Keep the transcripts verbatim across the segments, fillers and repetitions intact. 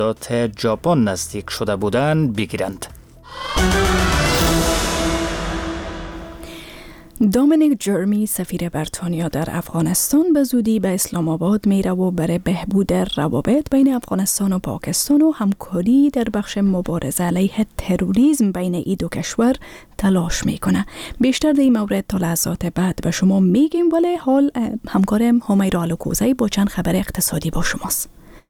ژاپن نزدیک شده بودند بگیرند. دومینیک جرمی سفیر بریتانیا در افغانستان به زودی به اسلام آباد میره و برای بهبود روابط بین افغانستان و پاکستان و همکاری در بخش مبارزه علیه تروریسم بین این دو کشور تلاش میکنه. بیشتر در این مورد تا لحظات بعد به شما میگیم، ولی حال همکارم همیرا الوکوزی با چند خبر اقتصادی با شماست.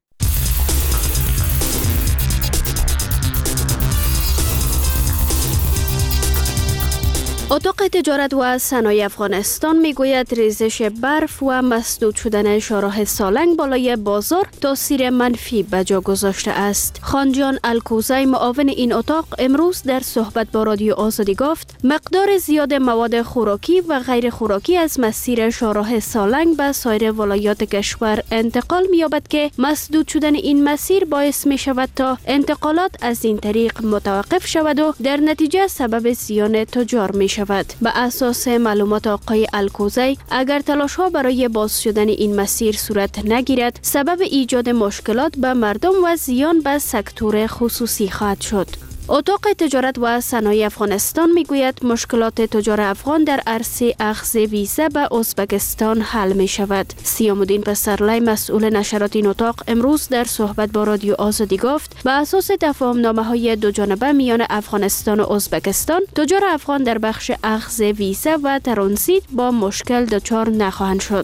اتاق تجارت و صنایع افغانستان میگوید ریزش برف و مسدود شدن شارع سالنگ بالای بازار تاثیر منفی به جا گذاشته است. خانجان الکوزی معاون این اتاق امروز در صحبت با رادیو آزادی گفت مقدار زیاد مواد خوراکی و غیر خوراکی از مسیر شارع سالنگ به سایر ولایات کشور انتقال می‌یابد که مسدود شدن این مسیر باعث می شود تا انتقالات از این طریق متوقف شود و در نتیجه سبب زیان تجار می شود. به اساس معلومات آقای الکوزی، اگر تلاش ها برای باز شدن این مسیر صورت نگیرد، سبب ایجاد مشکلات به مردم و زیان به سکتور خصوصی خواهد شد. اتاق تجارت و صنایع افغانستان میگوید مشکلات تجار افغان در عرصه اخذ ویزا به ازبکستان حل می شود. سیامالدین پسرلی مسئول نشرات این اتاق امروز در صحبت با رادیو آزادی گفت به اساس تفاهم نامه های دو جانبه میان افغانستان و ازبکستان، تجار افغان در بخش اخذ ویزا و ترانزیت با مشکل دچار نخواهند شد.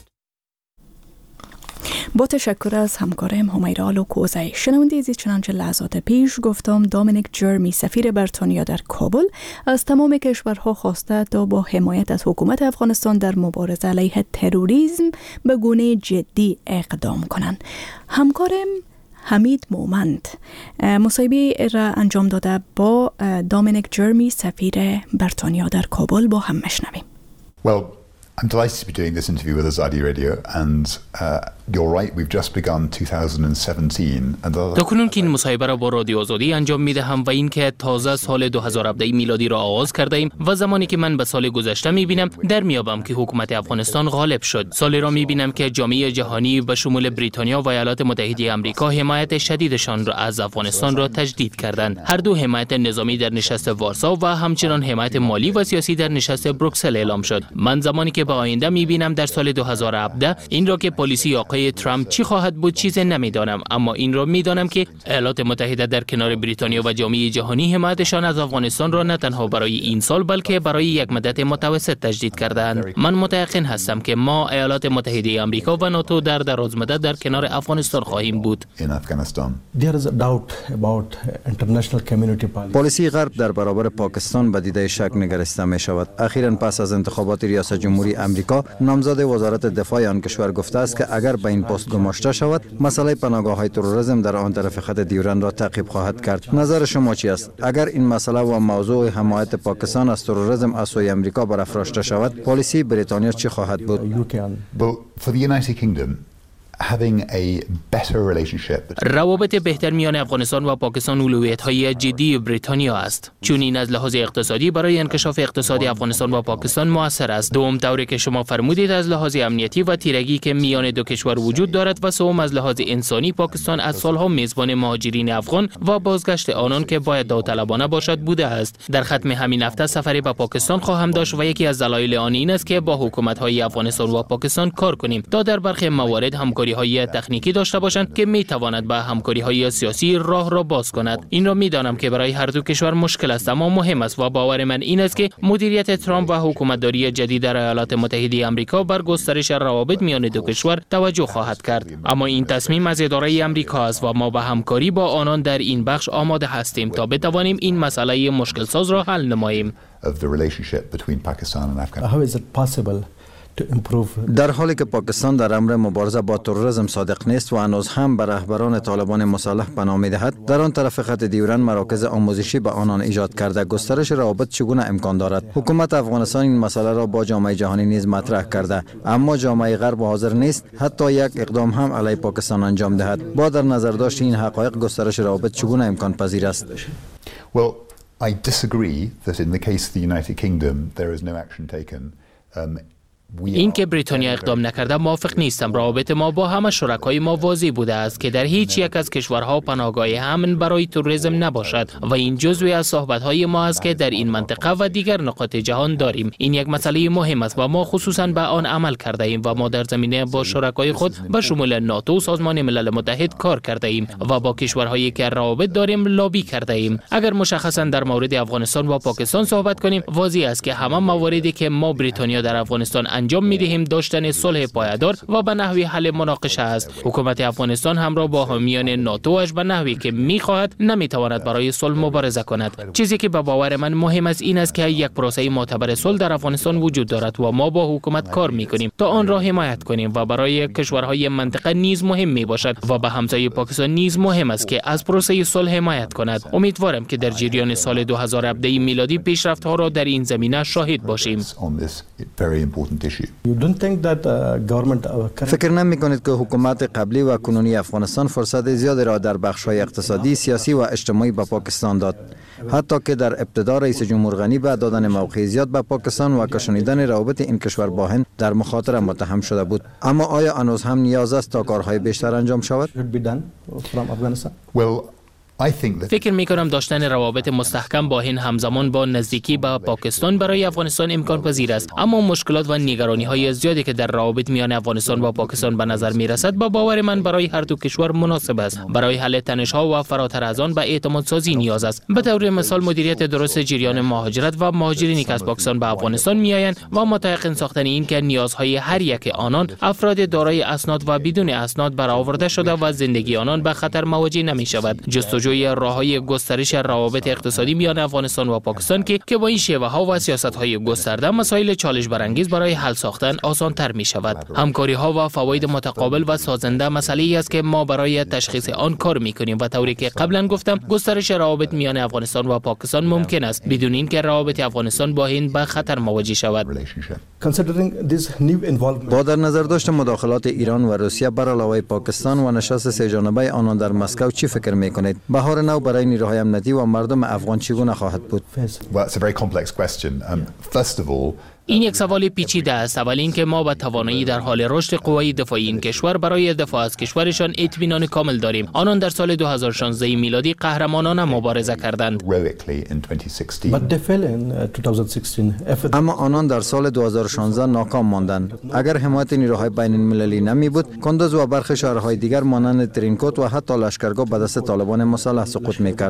با تشکر از همکارم همیرا الوکوزی. شنونده ازی چنانچه لحظات پیش گفتم دومینیک جرمی سفیر بریتانیا در کابل از تمام کشورها خواسته تا با حمایت از حکومت افغانستان در مبارزه علیه تروریسم به گونه جدی اقدام کنند. همکارم حمید مومند مصاحبه را انجام داده با دومینیک جرمی سفیر بریتانیا در کابل. با هم مشنویم. Well, I'm delighted to be doing this interview with Azadi Radio, and uh, you're right, we've just begun twenty seventeen. تاکنون که این مصاحبه را با رادیو آزادی انجام میدهم و این که تازه سال دو هزار و هفده میلادی را آغاز کرده ایم و زمانی که من به سال گذشته میبینم در میابم که حکومت افغانستان غالب شد. سالی را میبینم که جامعه جهانی به شمول بریتانیا و ایالات متحده آمریکا حمایت شدیدشان را از افغانستان را تجدید کردند. هر دو حمایت نظامی در نشست وارسا و همچنان حمایت مالی و سیاسی در نشست بروکسل اعلام شد. من زمانی که به آینده میبینم در سال دو هزار و هفده این را که پلیسی آقای ترامپ چی خواهد بود چیز نمیدانم، اما این را میدانم که ایالات متحده در کنار بریتانیا و جامعه جهانی حمایتشان از افغانستان را نه تنها برای این سال بلکه برای یک مدت متوسط تجدید کردند. من متیقن هستم که ما ایالات متحده آمریکا و ناتو در دراز مدت در کنار افغانستان خواهیم بود. پالیسی غرب در برابر پاکستان به دیده شک نگرسته می شود. اخیراً پس از انتخابات ریاست جمهوری امریکا، نامزد وزارت دفاع آن کشور گفته است که اگر به این پست گماشته شود، مسئله پناهگاه‌های تروریسم در آن طرف خط دیورند را تعقیب خواهد کرد. نظر شما چی است؟ اگر این مسئله و موضوع حمایت پاکستان از تروریسم از سوی امریکا برافراشته شود، پالیسی بریتانیا چی خواهد بود؟ روابط بهتر میان افغانستان و پاکستان اولویت‌های جدی بریتانیا است، چون این از لحاظ اقتصادی برای انکشاف اقتصادی افغانستان و پاکستان مؤثر است. دوم، طوری که شما فرمودید از لحاظ امنیتی و تیرگی که میان دو کشور وجود دارد، و سوم از لحاظ انسانی پاکستان از سالها میزبان مهاجرین افغان و بازگشت آنان که باید داوطلبانه باشد بوده است. در ختم همین هفته سفری به پاکستان خواهم داشت و یکی از دلایل آن این است که با حکومت‌های افغانستان و پاکستان کار کنیم تا در برخی موارد همکاری های تکنیکی داشته باشند که می تواند به همکاری های سیاسی راه را باز کند. این را می دانم که برای هر دو کشور مشکل است، اما مهم است و باور من این است که مدیریت ترامپ و حکومتداری جدید در ایالات متحده آمریکا بر گسترش روابط میان دو کشور توجه خواهد کرد. اما این تصمیم از اداره آمریکا است و ما به همکاری با آنان در این بخش آماده هستیم تا بتوانیم این مسئله مشکل ساز را حل نماییم. در حالی که پاکستان در امر مبارزه با تروریسم صادق نیست و هنوز هم به رهبران طالبان مسلح پناه می‌دهد، در آن طرف خط دیورند مراکز آموزشی به آنان ایجاد کرده. گسترش روابط چگونه امکان دارد؟ حکومت افغانستان این مسئله را با جامعه جهانی نیز مطرح کرده، اما جامعه غرب حاضر نیست حتی یک اقدام هم علیه پاکستان انجام دهد. با در نظر داشت این حقایق، گسترش روابط چگونه امکان پذیر است؟ Well, I disagree that in the case of the United Kingdom there is no action taken. Um, این که بریتانیا اقدام نکرده موافق نیستم. روابط ما با همه شرکای ما واضح بوده است که در هیچ یک از کشورها پناهگاه امن برای توریسم نباشد و این جزوی از صحبت‌های ما است که در این منطقه و دیگر نقاط جهان داریم. این یک مسئله مهم است و ما خصوصا به آن عمل کرده ایم و ما در زمینه با شرکای خود به شمول ناتو، سازمان ملل متحد کار کرده ایم و با کشورهایی که روابط داریم لابی کرده ایم. اگر مشخصا در مورد افغانستان و پاکستان صحبت کنیم، واضح است که همه مواردی که ما بریتانیا در افغانستان انجام میدهیم داشتن صلح پایدار و به نحوی حل مناقشه است. حکومت افغانستان همراه با حامیان ناتوش به نحوی که میخواهد نمیتواند برای صلح مبارزه کند. چیزی که به باور من مهم است این است که یک پروسه معتبر صلح در افغانستان وجود دارد و ما با حکومت کار میکنیم تا آن را حمایت کنیم و برای کشورهای منطقه نیز مهم می باشد و به همسایه پاکستان نیز مهم است که از پروسه صلح حمایت کند. امیدوارم که در جریان سال دو هزار و هفده میلادی پیشرفت‌ها را در این زمینه شاهد باشیم. فکر نمی کنید که حکومت قبلی و کنونی افغانستان فرصت زیادی را در بخش‌های اقتصادی، سیاسی و اجتماعی به پاکستان داد، حتی که در ابتدا رئیس جمهور غنی به دادن موقع زیاد به پاکستان و کشانیدن روابط این کشور با هند در مخاطره متهم شده بود. اما آیا هنوز هم نیاز است تا کارهای بیشتر انجام شود؟ فکر می کنم داشتن روابط مستحکم با هند همزمان با نزدیکی به پاکستان برای افغانستان امکان پذیر است، اما مشکلات و نگرانی های زیادی که در روابط میان افغانستان و پاکستان به نظر می رسد با باور من برای هر دو کشور مناسب است. برای حل تنش ها و فراتر از آن به اعتماد سازی نیاز است. به طور مثال مدیریت درست جریان مهاجرت و مهاجرینی که از پاکستان به افغانستان میآیند و متيقن ساختن این که نیازهای هر یک آنان افراد دارای اسناد و بدون اسناد برآورده شده و زندگی آنان به خطر مواجه نمی شود. جستجوی راههای گسترش روابط اقتصادی میان افغانستان و پاکستان که که با این شیوه ها و سیاست های گسترده مسائل چالش برانگیز برای حل ساختن آسان تر می شود. همکاری ها و فواید متقابل و سازنده مسئله ای است که ما برای تشخیص آن کار می کنیم و طوری که قبلا گفتم گسترش روابط میان افغانستان و پاکستان ممکن است بدون اینکه روابط افغانستان با هند به خطر مواجه شود. با در نظر داشت مداخلات ایران و روسیه بر علاوه پاکستان و نشست سه جانبه آنان در مسکو چی فکر می کنید؟ بهار نو برای نیروهای امنیتی و مردم افغان چگونه خواهد بود؟ این یک سوال پیچیده است. اول اینکه ما با توانایی در حال رشد قوای دفاعی این کشور برای دفاع از کشورشان اطمینان کامل داریم. آنان در سال دو هزار و شانزده میلادی قهرمانانه مبارزه کردند. اما آنان در سال دو هزار و شانزده ناکام ماندند. اگر حمایت نیروهای بین المللی نمی بود، کندوز و برخی شهرهای دیگر مانند ترینکوت و حتی لشکرگاه به دست طالبان مسلح سقوط می‌کرد.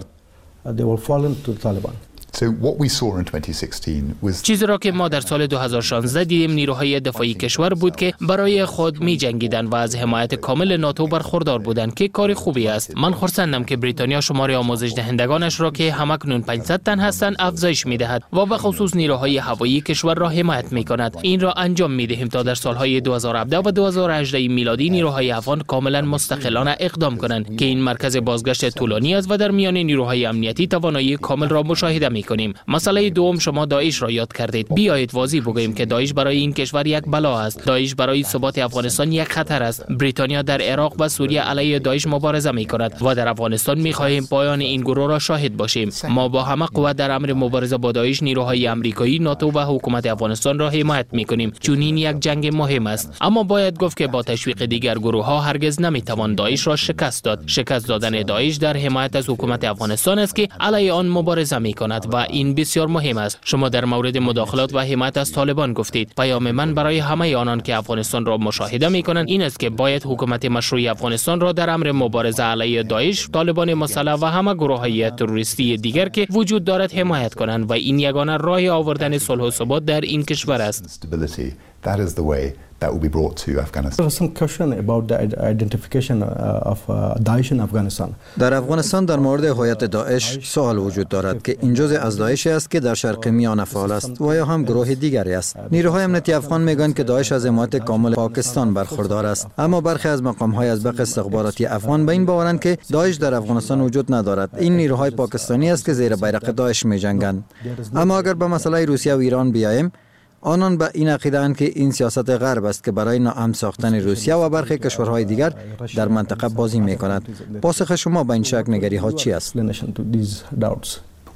چیزی را که ما در سال دو هزار و شانزده دیدیم نیروهای دفاعی کشور بود که برای خود می جنگیدند و از حمایت کامل ناتو برخوردار بودند که کار خوبی است. من خرسندم که بریتانیا شمار آموزش دهندگانش را که همکنون پانصد تن هستند افزایش می دهد و به خصوص نیروهای هوایی کشور را حمایت می کند. این را انجام می دهیم تا در سالهای دو هزار و هفده و دو هزار و هجده میلادی نیروهای افغان کاملا مستقلانه اقدام کنند که این مرکز بازگشت طولانی است و در میان نیروهای امنیتی توانایی کامل را مشاهده می کنیم. مسئله دوم شما داعش را یاد کردید. بیایید واضح بگوییم که داعش برای این کشور یک بلا است. داعش برای ثبات افغانستان یک خطر است. بریتانیا در عراق و سوریه علیه داعش مبارزه می کند و در افغانستان می خواهیم پایان این گروه را شاهد باشیم. ما با همه قوت در امر مبارزه با داعش نیروهای آمریکایی، ناتو و حکومت افغانستان را حمایت می کنیم چون این یک جنگ مهم است. اما باید گفت که با تشویق دیگر گروه ها هرگز نمی توان داعش را شکست داد. شکست دادن داعش در حمایت از حکومت افغانستان است که علیه آن مبارزه می کند و این بسیار مهم است. شما در مورد مداخلات و حمایت از طالبان گفتید. پیام من برای همه آنان که افغانستان را مشاهده می کنند این است که باید حکومت مشروع افغانستان را در امر مبارزه علیه داعش، طالبان مسلح و همه گروه‌های تروریستی دیگر که وجود دارد حمایت کنند و این یگانه راه آوردن صلح و ثبات در این کشور است. That is the way that will be brought to Afghanistan. There was some question about the identification of Daesh in Afghanistan. در افغانستان در مورد هویت داعش سوال وجود دارد که این جزء از داعش است که در شرق میانه فعال است و یا هم گروه دیگری است. نیروهای امنیتی افغان میگویند که داعش از حمایت کامل پاکستان برخوردار است، اما برخی از مقام‌های از بخش استخباراتی افغان به این باورند که داعش در افغانستان وجود ندارد. این نیروهای پاکستانی است که زیر بیرق داعش می‌جنگند. اما اگر به مسئله روسیه و ایران بیاییم، آنان به این عقیده اند که این سیاست غرب است که برای ناامن ساختن روسیه و برخی کشورهای دیگر در منطقه بازی می‌کند. پاسخ شما به این شک نگری ها چی است؟ Well,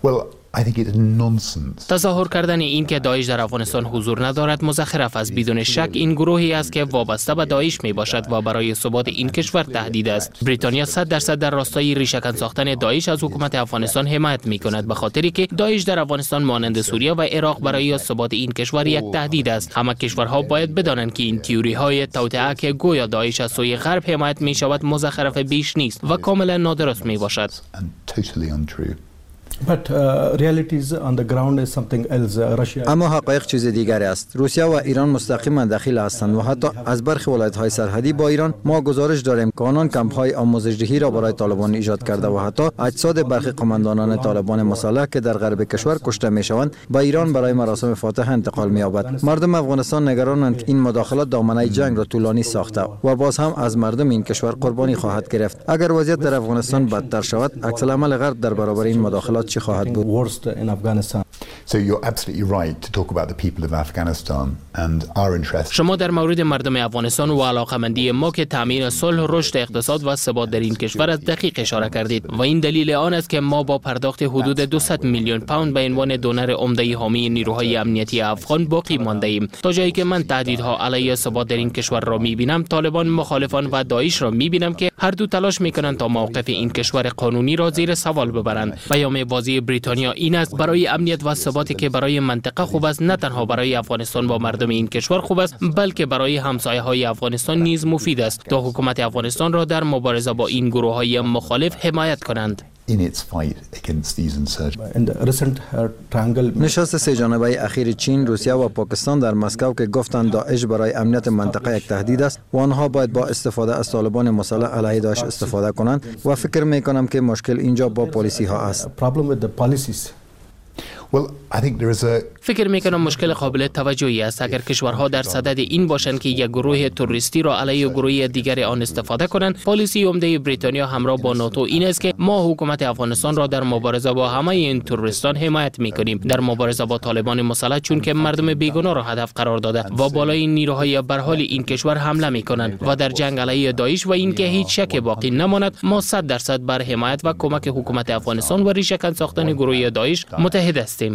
I think it's nonsense. تظاهر کردن این که داعش در افغانستان حضور ندارد مزخرف است. بدون شک این گروهی است که وابسته به داعش می باشد و برای ثبات این کشور تهدید است. بریتانیا صد درصد در راستای ریشه‌کن ساختن داعش از حکومت افغانستان حمایت می کند، به خاطری که داعش در افغانستان مانند سوریه و عراق برای ثبات این کشور یک تهدید است. همه کشورها باید بدانند که این تئوری های توطئه که گویا داعش از سوی غرب حمایت می شود مزخرف بیش نیست و کاملا نادرست می باشد. But uh, realities on the ground is something else. Uh, Russia. اما حقایق چیز دیگری است. روسیه و ایران مستقیما دخیل هستند و حتی از برخی ولایت‌های سرحدی با ایران ما گزارش داریم که آنان کمپ‌های آموزش‌دهی را برای طالبان ایجاد کرده و حتی اجساد برخی قماندانان طالبان مسلح که در غرب کشور کشته می‌شوند به ایران برای مراسم فاتحه انتقال می‌یابد. مردم افغانستان نگرانند که این مداخلات دامنه جنگ را طولانی ساخته و باز هم از مردم این کشور قربانی خواهد گرفت. اگر وضعیت در افغانستان بدتر شود، عکس‌العمل غرب در برابر این مداخلات چی خواهد بود؟ in Afghanistan. So you're absolutely right to talk about the people of Afghanistan and our interest. شما در مورد مردم افغانستان و علاقمندی ما که تامین صلح، رشد اقتصاد و ثبات در این کشور از دقیق اشاره کردید و این دلیل آن است که ما با پرداخت حدود دویست میلیون پوند به عنوان دونر عمده حامی نیروهای امنیتی افغان باقی مانده ایم. تا جایی که من تهدیدها علیه ثبات در این کشور را می‌بینم، طالبان مخالفان و داعش را می‌بینم که هر دو تلاش می‌کنند تا موقف این کشور قانونی را زیر سوال ببرند. پیام بازی بریتانیا این است برای امنیت و ثباتی که برای منطقه خوب است، نه تنها برای افغانستان و مردم این کشور خوب است، بلکه برای همسایه‌های افغانستان نیز مفید است تا حکومت افغانستان را در مبارزه با این گروه‌های مخالف حمایت کنند. نشست سه جانبه اخیر چین، روسیه و پاکستان در مسکو که گفتند داعش برای امنیت منطقه یک تهدید است و آنها باید با استفاده از طالبان مسلح علیه داعش استفاده کنند و فکر می کنم که مشکل اینجا با پالیسی ها است. Well, I think there is a فکر میکنم مشکل قابل توجهی است اگر کشورها در صدد این باشند که یک گروه تروریستی را علیه گروه دیگر آن استفاده کنند. پالیسی عمده بریتانیا همراه با ناتو این است که ما حکومت افغانستان را در مبارزه با همه این تروریستان حمایت میکنیم، در مبارزه با طالبان مسلح چون که مردم بیگناه را هدف قرار داده و بالای نیروهای برحال این کشور حمله میکنند و در جنگ علیه داعش و اینکه هیچ شک باقی نماند ما صد درصد بر حمایت و کمک حکومت افغانستان و ریشه‌کن ساختن گروه داعش متحد هستیم.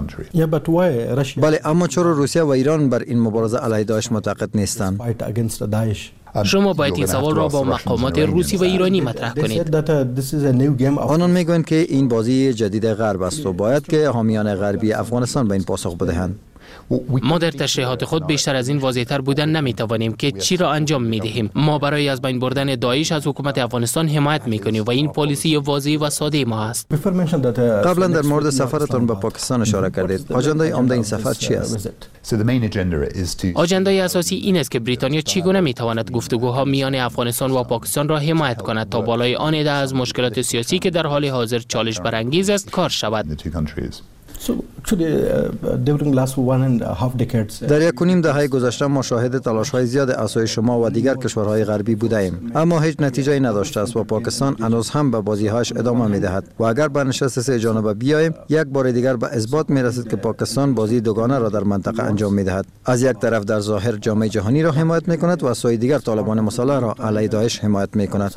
بله، اما چرا روسیه و ایران بر این مبارزه علیه داعش معتقد نیستند؟ شما باید این سوال را با مقامات روسی و ایرانی مطرح کنید. آنان میگویند که این بازی جدید غرب است و باید که حامیان غربی افغانستان به این پاسخ بدهند. ما در تشریحات خود بیشتر از این واضح‌تر بودن نمیتوانیم که چی را انجام میدهیم. ما برای از بین بردن داعش از حکومت افغانستان حمایت میکنیم و این پالیسی واضح و ساده ما است. قبلا در مورد سفرتان به پاکستان اشاره کردید. آجندای عمده این سفر چی است؟ آجندای اساسی این است که بریتانیا چگونه میتواند گفتگوها میان افغانستان و پاکستان را حمایت کند تا بالای آن عده از مشکلات سیاسی که در حال حاضر چالش برانگیز است کار شود. در یک و نیم دهه گذشته ما شاهد تلاش‌های زیاد اسای شما و دیگر کشورهای غربی بودیم، اما هیچ نتیجه‌ای نداشته است و پاکستان هنوز هم به بازی‌هاش ادامه می‌دهد و اگر به نشست سه جانبه بیاییم یک بار دیگر به اثبات می‌رسد که پاکستان بازی دوگانه را در منطقه انجام می‌دهد. از یک طرف در ظاهر جامعه جهانی را حمایت می‌کند و از سوی دیگر طالبان مسلح را علیه داعش حمایت می‌کند.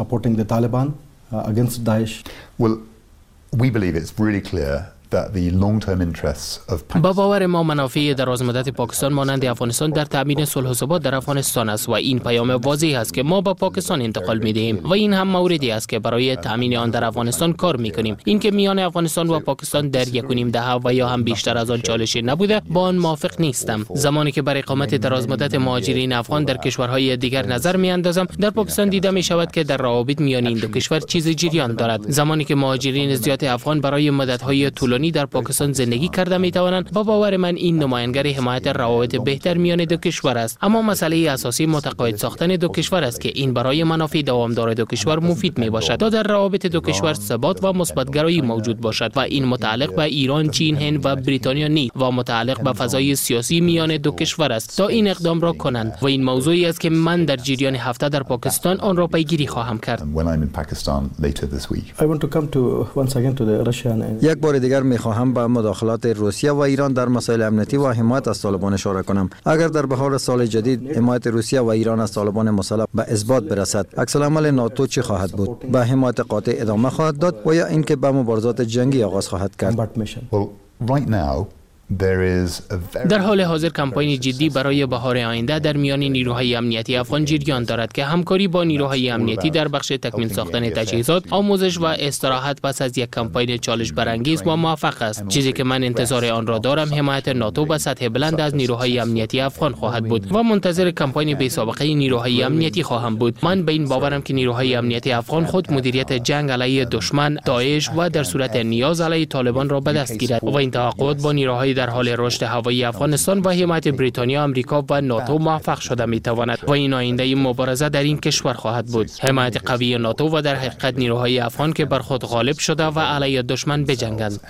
Well, we believe it's really clear that the long-term interests of با باور ما منافع درازمدت پاکستان مانند افغانستان در تامین صلح و ثبات در افغانستان است و این پیام واضح است که ما با پاکستان انتقال می‌دهیم و این هم موردی است که برای تامین آن در افغانستان کار می‌کنیم. اینکه میان افغانستان و پاکستان در یک و نیم دهه و یا هم بیشتر از آن چالشی نبوده با آن موافق نیستم. زمانی که بر اقامت درازمدت مهاجرین افغان در کشورهای دیگر نظر می‌اندازم، در پاکستان دیده می‌شود که در روابط میان این دو کشور چیز جریان دارد. زمانی که مهاجرین زیاد افغان برای مدت‌های طولانی در پاکستان زندگی کرده می توانند، با باور من این نماینگر حمایت روابط بهتر میان دو کشور است. اما مسئله اساسی متقاعد ساختن دو کشور است که این برای منافع دوامدار دو کشور مفید می باشد تا در روابط دو کشور ثبات و مثبت‌گرایی موجود باشد و این متعلق به ایران، چین، هند و بریتانیا نیست و متعلق به فضای سیاسی میان دو کشور است تا این اقدام را کنند و این موضوعی است که من در جریان هفته در پاکستان آن را پیگیری خواهم کرد. یک بار دیگر میخواهم به مداخلات روسیه و ایران در مسائل امنیتی و حمایت از طالبان اشاره کنم. اگر در بهار سال جدید حمایت روسیه و ایران از طالبان مسلح به اثبات برسد، عکس العمل ناتو چی خواهد بود؟ به حمایت قاطع ادامه خواهد داد و یا اینکه به مبارزات جنگی آغاز خواهد کرد؟ Well, right now there is a very در حال حاضر کمپاین جدی برای بهار آینده در میان نیروهای امنیتی افغان جریان دارد که همکاری با نیروهای امنیتی در بخش تکمیل ساختن تجهیزات، آموزش و استراحت پس از یک کمپاین چالش برانگیز و موفق است. چیزی که من انتظار آن را دارم حمایت ناتو به سطح بلند از نیروهای امنیتی افغان خواهد بود و منتظر کمپاین بی سابقه نیروهای امنیتی خواهم بود. من به این باورم که نیروهای امنیتی افغان خود مدیریت جنگ علیه دشمن داعش و در صورت نیاز علیه طالبان را به دست گیرد و این توقعات با نیروهای در حال رشد هوایی افغانستان و حمایت بریتانیا، آمریکا و ناتو موفق شده می تواند و این آینده مبارزه در این کشور خواهد بود. حمایت قوی ناتو و در حقیقت نیروهای افغان که بر خود غالب شده و علیه دشمن بجنگند.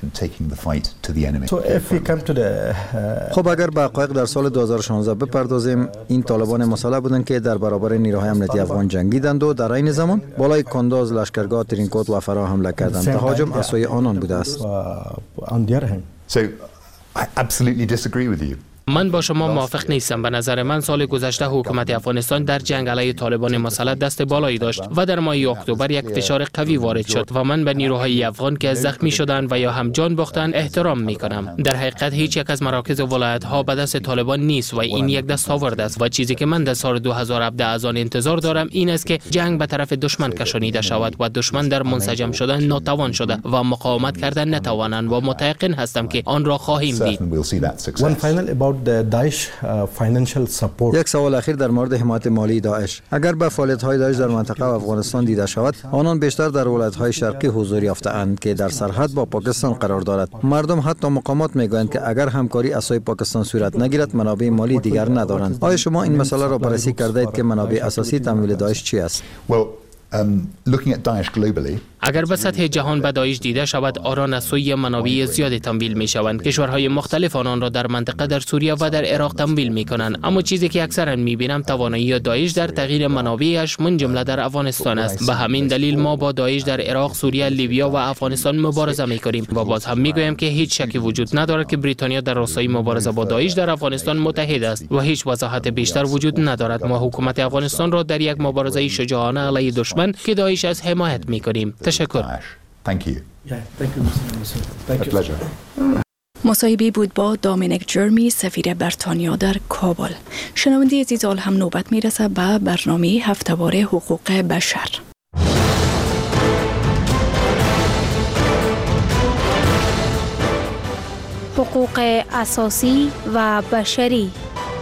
خب اگر به حقایق در سال دو هزار و شانزده بپردازیم، این طالبان مسلح بودند که در برابر نیروهای امنیتی افغان جنگیدند و در این زمان بالای کنداز، لشکرگاه ترینکوت و فرا حمله کردند. تهاجم از سوی آنان بوده است. So I absolutely disagree with you. من با شما موافق نیستم. به نظر من سال گذشته حکومت افغانستان در جنگ علیه طالبان مسلح دست بالایی داشت و در ماه اکتبر یک فشار قوی وارد شد و من به نیروهای افغان که زخمی شدند و یا هم جان باختند احترام میکنم. در حقیقت هیچ یک از مراکز ولایت ها به دست طالبان نیست و این یک دستاورد است و چیزی که من در سال دو هزار و هفده از آن انتظار دارم این است که جنگ به طرف دشمن کشانیده شود و دشمن در منسجم شدن ناتوان شده و مقاومت کردن نتوانند و متيقن هستم که آن را خواهیم دید. یک سوال اخیر در مورد حمایت مالی داعش. اگر به فعالیت‌های داعش در منطقه و افغانستان دیده شود، آنان بیشتر در ولایت‌های شرقی حضور یافته‌اند که در سرحد با پاکستان قرار دارد. مردم حتی مقامات میگویند که اگر همکاری از سوی پاکستان صورت نگیرد، منابع مالی دیگر ندارند. آیا شما این مسئله را بررسی کرده اید که منابع اساسی تمویل داعش چی است؟ Well, um, looking at Daesh globally, اگر به سطح جهان به داعش دیده شود، آنان از سوی منابع زیادی تمویل می شوند. کشورهای مختلف آنان را در منطقه در سوریه و در عراق تمویل می کنند. اما چیزی که اکثرا می بینم توانایی داعش در تغییر منابعش من جمله در افغانستان است. به همین دلیل ما با داعش در عراق، سوریه، لیبیا و افغانستان مبارزه می کنیم و باز هم می گویم که هیچ شکی وجود ندارد که بریتانیا در راستای مبارزه با داعش در افغانستان متحد است و هیچ وضاحت بیشتر وجود ندارد. ما حکومت افغانستان را در یک مبارزه شجاعانه علیه دشمن که داعش است حمایت می کنیم. تشکر. Thank you. Yeah, thank you, Mister Thank A you. pleasure. مصاحبه بود با دامینیک جرمی، سفیر بریتانیا در کابل. شنونده عزیز، هم نوبت میرسه به برنامه هفته‌واره حقوق بشر. حقوق اساسی و بشری.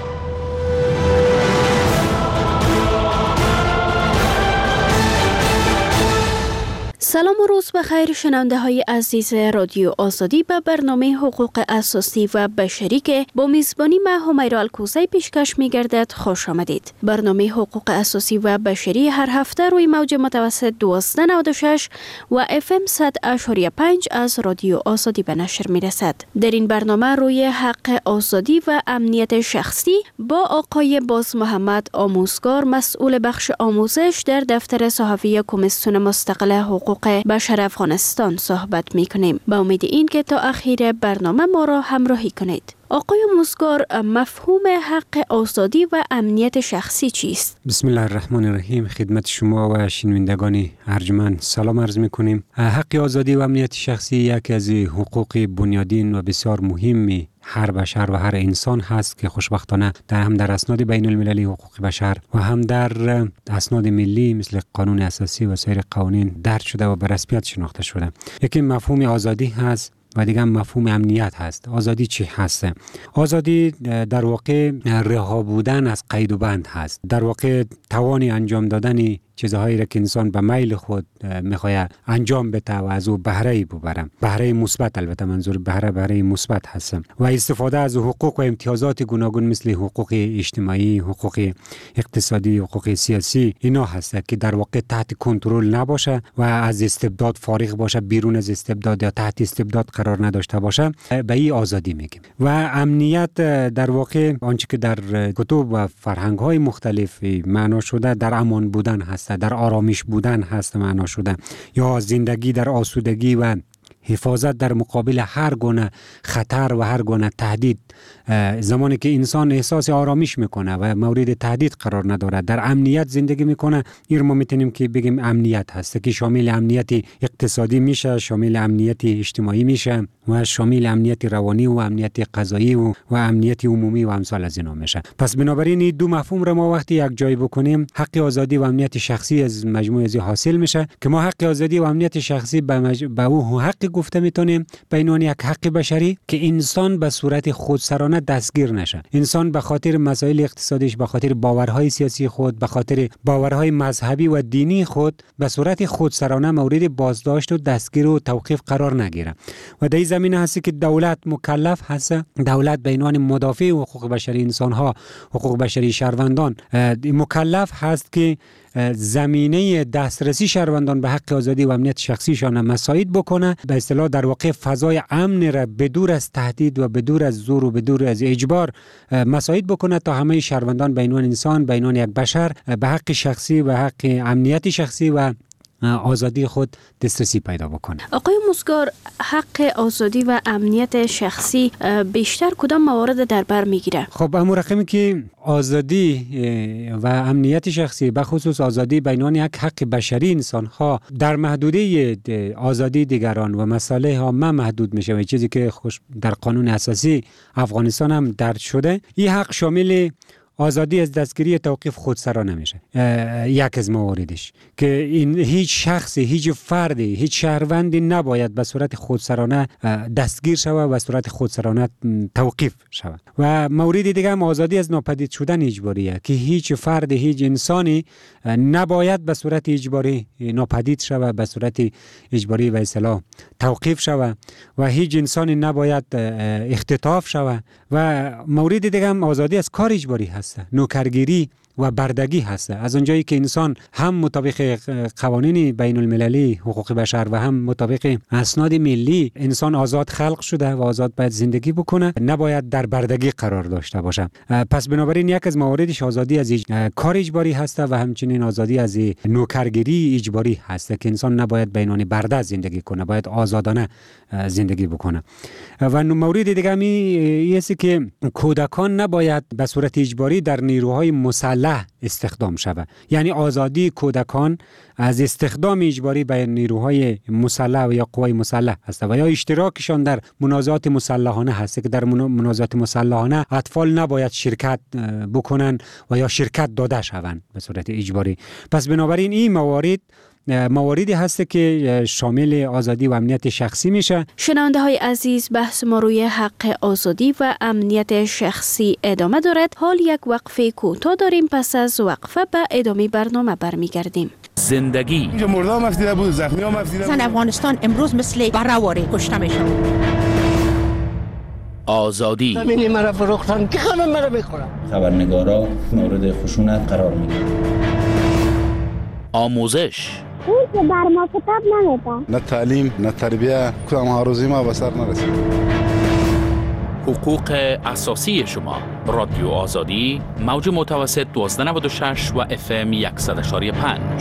سلام و روز بخیر شنونده های عزیز رادیو آزادی. به برنامه حقوق اساسی و بشری که با میزبانی من همیرا الکوزی پیشکش می گردد خوش آمدید. برنامه حقوق اساسی و بشری هر هفته روی موج متوسط دویست و نود و شش و اف ام صد و پنج از رادیو آزادی به نشر می رسد. در این برنامه روی حق آزادی و امنیت شخصی با آقای باز محمد آموزگار، مسئول بخش آموزش در دفتر صحفی کمیسیون مستقل حقوق بشر افغانستان صحبت می کنیم. با امید این که تا اخیر برنامه ما را همراهی کنید. آقای آموزگار، مفهوم حق آزادی و امنیت شخصی چیست؟ بسم الله الرحمن الرحیم. خدمت شما و شنوندگان ارجمند سلام عرض می کنیم. حق آزادی و امنیت شخصی یکی از حقوق بنیادین و بسیار مهمی هر بشر و هر انسان هست که خوشبختانه در هم در اسناد بین المللی حقوق بشر و هم در اسناد ملی مثل قانون اساسی و سایر قوانین درج شده و به رسمیت شناخته شده. یکی مفهوم آزادی هست و دیگه مفهوم امنیت هست. آزادی چی هست؟ آزادی در واقع رها بودن از قید و بند هست. در واقع توانی انجام دادن چیزهایی را که انسان به میل خود میخواد انجام بده و از او بهره ببره. بهره مثبت، البته منظور بهره بهره مثبت هست و استفاده از حقوق و امتیازات گوناگون مثل حقوق اجتماعی، حقوق اقتصادی، حقوق سیاسی اینا هست که در واقع تحت کنترل نباشه و از استبداد فارغ باشه، بیرون از استبداد یا تحت استبداد قرار نداشته باشه، به این آزادی میگیم. و امنیت در واقع آنچه که در کتب و فرهنگ های مختلف معنا شده در امان بودن هست، در آرامش بودن هست معنا شده، یا زندگی در آسودگی و حفاظت در مقابل هر گونه خطر و هر گونه تهدید. زمانی که انسان احساس آرامش میکنه و مورد تهدید قرار نداره، در امنیت زندگی میکنه، این ما میتونیم که بگیم امنیت هست که شامل امنیت اقتصادی میشه، شامل امنیت اجتماعی میشه و شامل امنیت روانی و امنیت غذایی و, و امنیت عمومی و امثال از اینا میشه. پس بنابراین این دو مفهوم را ما وقتی یک جای بکنیم، حق آزادی و امنیت شخصی از مجموعه از حاصل میشه که ما حق آزادی و امنیت شخصی به مج... به او حق گفته میتونیم به عنوان یک حق بشری که انسان به صورت خودسرانه دستگیر نشه. انسان به خاطر مسائل اقتصادیش، به خاطر باورهای سیاسی خود، به خاطر باورهای مذهبی و دینی خود به صورت خودسرانه مورد بازداشت و دستگیر و توقیف قرار نگیره. و در این زمینه هست که دولت مکلف هست، دولت به عنوان مدافع حقوق بشری انسان‌ها، حقوق بشری شهروندان مکلف هست که زمینه دسترسی شهروندان به حق آزادی و امنیت شخصیشان مساعد بکنه، به اصطلاح در واقع فضای امن را بدور از تهدید و بدور از زور و بدور از اجبار مساعد بکنه تا همه شهروندان به عنوان انسان، به عنوان یک بشر به حق شخصی و حق امنیت شخصی و آزادی خود دسترسی پیدا بکنه. آقای موسگار، حق آزادی و امنیت شخصی بیشتر کدام موارد در بر میگیره؟ خب اما رقمی که آزادی و امنیت شخصی به خصوص آزادی به عنوان یک حق بشری انسان ها در محدوده آزادی دیگران و مسائل عامه محدود میشه و چیزی که خوش در قانون اساسی افغانستان هم درج شده، این حق شامل آزادی از دستگیری توقیف خودسرانه میشه. یک از مواردش که این هیچ شخصی، هیچ فردی، هیچ شهروندی نباید به صورت خودسرانه دستگیر شود و به صورت خودسرانه توقیف شود. و مورد دیگه هم آزادی از ناپدید شدن اجباریه که هیچ فرد، هیچ انسانی نباید به صورت اجباری ناپدید شود، به صورت اجباری و اصطلاح توقیف شود و هیچ انسانی نباید اختطاف شود. و مورد دیگه هم آزادی از کار اجباری هست، نوکرگیری و بردگی هست. از اونجایی که انسان هم مطابق قوانین بین المللی حقوق بشر و هم مطابق اسناد ملی انسان آزاد خلق شده و آزاد باید زندگی بکنه، نباید در بردگی قرار داشته باشه. پس بنابراین یک از مواردش آزادی از کار اجباری هست و همچنین آزادی از نوکرگیری اجباری هست که انسان نباید بینان برده زندگی کنه، باید آزادانه زندگی بکنه. و مورد دیگه می است که کودکان نباید به صورت اجباری در نیروهای مسلح استخدام شود. یعنی آزادی کودکان از استخدام اجباری به نیروهای مسلح و یا قوای مسلح هست و یا اشتراکشان در منازعات مسلحانه هست که در منازعات مسلحانه اطفال نباید شرکت بکنن و یا شرکت داده شوند به صورت اجباری. پس بنابراین این موارد مواردی هست که شامل آزادی و امنیت شخصی میشه. شنونده های عزیز، بحث ما روی حق آزادی و امنیت شخصی ادامه دارد. حال یک وقفه کوتاه داریم، پس از وقفه به ادامه برنامه برمیگردیم. زندگی مردم مفیده بود، زخمی ها مفیده بود. زن افغانستان امروز مثل برهواره کشته میشه. آزادی زمینی مرا فروختن که خانم مرا میخورم. خبرنگارا مورد خشونت قرار میگیرن. آموزش اون که بر ما کتاب نمیده، نه تعلیم نه تربیه، کدام ها روزی ما به سر نرسید. حقوق اساسی شما. رادیو آزادی، موج متوسط دوازده نود و شش و اف ام صد و یک و پنج.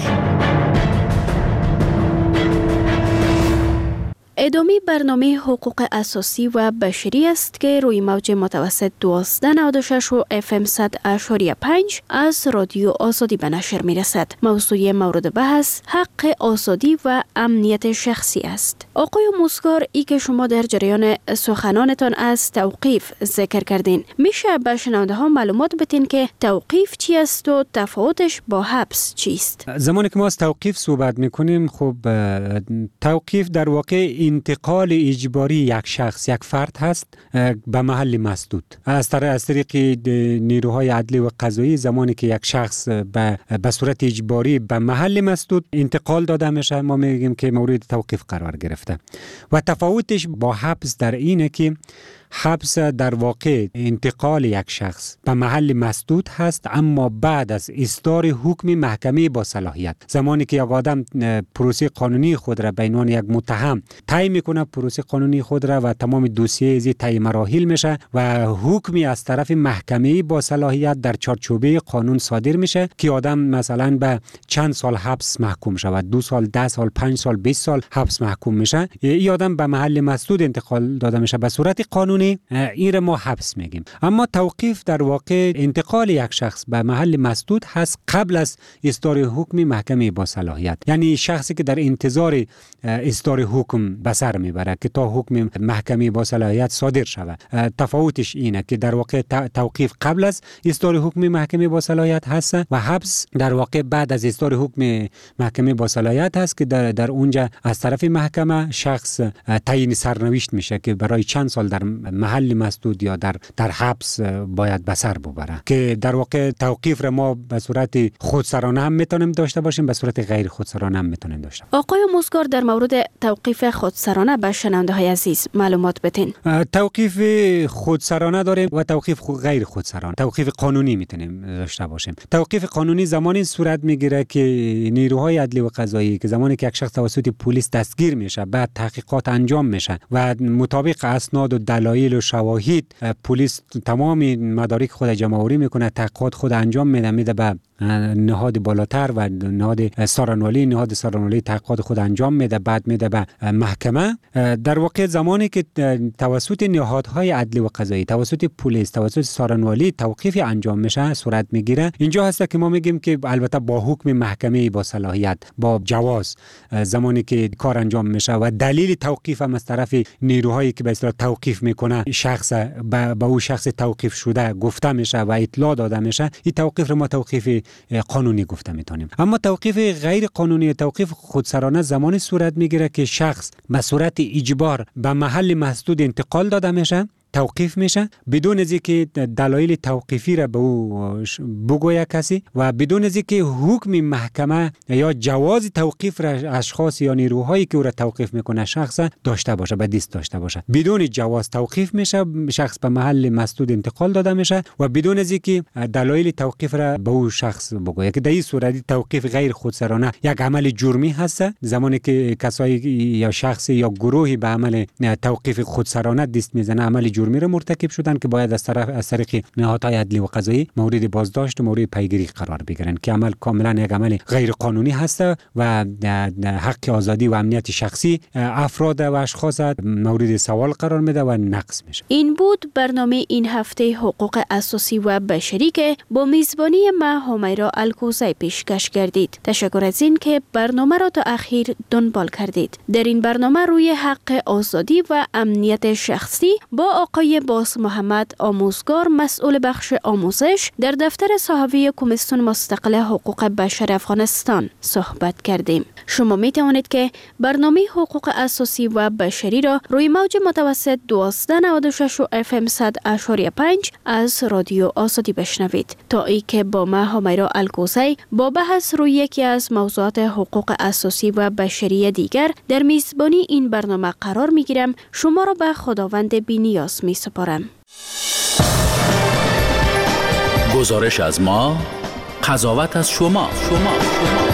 ادامه برنامه حقوق اساسی و بشری است که روی موج متوسط دوازده نود و شش و اف ام صد و پنج از رادیو آزادی به نشر می رسد. موضوع مورد بحث حق آزادی و امنیت شخصی است. آقای موسگار، ای که شما در جریان سخنانتان از توقیف ذکر کردین، میشه به شنونده ها معلومات بدین که توقیف چی است و تفاوتش با حبس چیست؟ زمانی که ما از توقیف صحبت میکنیم، خب توقیف در واقع انتقال اجباری یک شخص، یک فرد هست به محل مسدود از طریق نیروهای عدلی و قضایی. زمانی که یک شخص به به صورت اجباری به محل مسدود انتقال داده میشه، ما میگیم که مورد توقیف قرار گرفته. و تفاوتش با حبس در اینه که حبس در واقع انتقال یک شخص به محل مسدود هست، اما بعد از اصدار حکم محکمه با صلاحیت. زمانی که یک آدم پروسه قانونی خود را به عنوان یک متهم طی میکنه، پروسه قانونی خود را و تمام دوسیه از طی مراحل میشه و حکمی از طرف محکمه با صلاحیت در چارچوبه قانون صادر میشه که آدم مثلا به چند سال حبس محکوم شود، دو سال، ده سال، پنج سال، بیست سال حبس محکوم میشه. این آدم به محل مسدود انتقال داده میشه به صورت قانونی، این را ما حبس میگیم. اما توقیف در واقع انتقال یک شخص به محل مسدود هست قبل از اصدار حکم محکمه با صلاحیت، یعنی شخصی که در انتظار اصدار حکم به سر میبره که تا حکم محکمه با صلاحیت صادر شود. تفاوتش اینه که در واقع توقیف قبل از اصدار حکم محکمه با صلاحیت هست و حبس در واقع بعد از اصدار حکم محکمه با صلاحیت هست که در, در اونجا از طرف محکمه شخص تعیین سرنوشت میشه که برای چند سال در محل مسدود یا در در حبس باید به سر ببره، که در واقع توقیف را ما به صورت خودسرانه هم میتونیم داشته باشیم، به صورت غیر خودسرانه هم میتونیم داشته باشیم. آقای آموزگار در مورد توقیف خودسرانه به شنونده های عزیز معلومات بدین. توقیف خودسرانه داریم و توقیف غیر خودسرانه. توقیف قانونی میتونیم داشته باشیم. توقیف قانونی زمانی صورت میگیره که نیروهای عدلی و قضایی که زمانی که یک شخص توسط پلیس دستگیر میشه، بعد تحقیقات انجام میشه و مطابق اسناد و دلایل و شواهد پلیس تمام مدارک خود جمع آوری میکنه، تحقیقات خود انجام میده، میده به نهاد بالاتر و نهاد سارنوالی، نهاد سارنوالی تحقیقات خود انجام میده، بعد میده به محکمه. در واقع زمانی که توسط نهادهای عدلی و قضایی، توسط پلیس، توسط سارنوالی توقیف انجام میشه، صورت میگیره، اینجا هست که ما میگیم که البته با حکم محکمه با صلاحیت، با جواز، زمانی که کار انجام میشه و دلیل توقیف هم از طرف نیروهایی که به اصطلاح توقیف میکنه شخص به او شخص توقیف شده گفته میشه و اطلاع داده میشه، این توقیف رو ما توقیف قانونی گفته میتونیم. اما توقیف غیر قانونی، توقیف خودسرانه زمانی صورت میگیره که شخص به صورت اجبار به محل مسدود انتقال داده میشه، توقیف میشه بدون از اینکه دلایل توقیفی را به او بگویه کسی و بدون از اینکه حکم محکمه یا جواز توقیف را اشخاص یا نیروهایی که او را توقیف میکنه شخص داشته باشه، به دست داشته باشه. بدون جواز توقیف میشه، شخص به محل مسدود انتقال داده میشه و بدون از اینکه دلایل توقیف را به او شخص بگویه، که در این صورت توقیف غیر خودسرانه یک عمل جرمی هست. زمانی که کسایی یا شخصی یا گروهی به عمل توقیف خودسرانه دست میزنه، عمل جرمی را مرتکب شدن که باید از طرف از طریق نهادهای عدلی و قضایی مورد بازداشت و مورد پیگیری قرار بگیرن، که عمل کاملا یک عمل غیر قانونی هست و حق آزادی و امنیت شخصی افراد و اشخاص مورد سوال قرار میده و نقض میشه. این بود برنامه این هفته حقوق اساسی و بشری که با میزبانی ما همیرا الکوزی پیشکش کردید. تشکر از این که برنامه را تا اخیر دنبال کردید. در این برنامه روی حق آزادی و امنیت شخصی با آقای باس محمد آموزگار، مسئول بخش آموزش در دفتر صحوی کمیسیون مستقل حقوق بشر افغانستان صحبت کردیم. شما می توانید که برنامه حقوق اساسی و بشری را روی موج متوسط دوازده نود و شش اف ام صد اشاری پنج از رادیو آزادی بشنوید. تا ای که با ما همیرا الکوزی با بحث روی یکی از موضوعات حقوق اساسی و بشری دیگر در میزبانی این برنامه قرار می گیرم، شما را به خداوند بی‌نیاز می سپارم. گزارش از ما، قضاوت از شما. شما. شما.